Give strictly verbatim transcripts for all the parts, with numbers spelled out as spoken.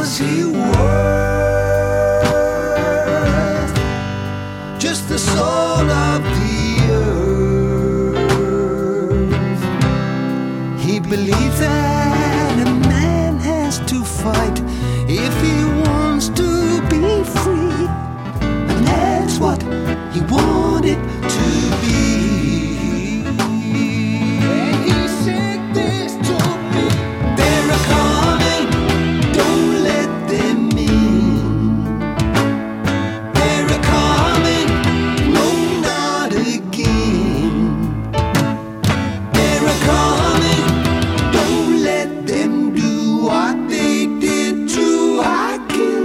was he worth? Just the salt of the earth. He believed that a man has to fight if he wants to be free, and that's what he wanted to be. And he said this to me: they're a coming, don't let them in. They're a coming, no, not again. They're a coming, don't let them do what they did to Hakim.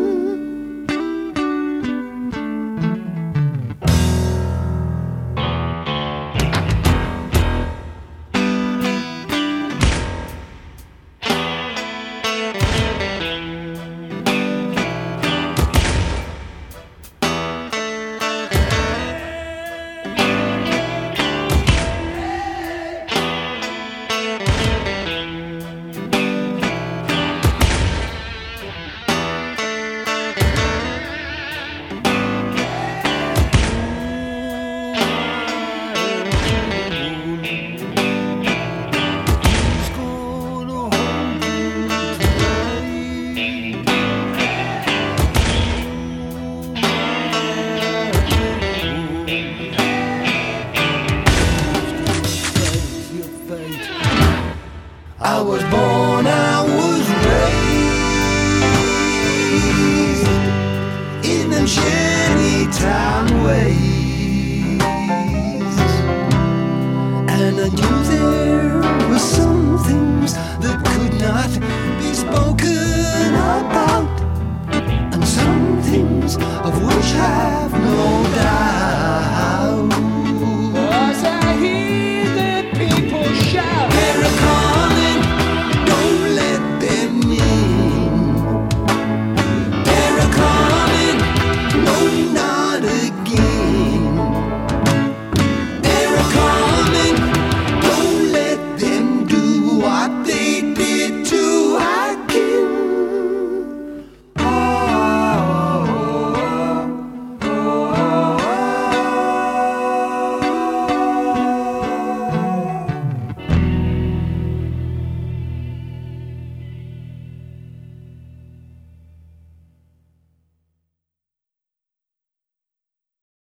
I was born, I was raised in them shanty town ways, and I knew there were some things that could not be spoken about, and some things of which I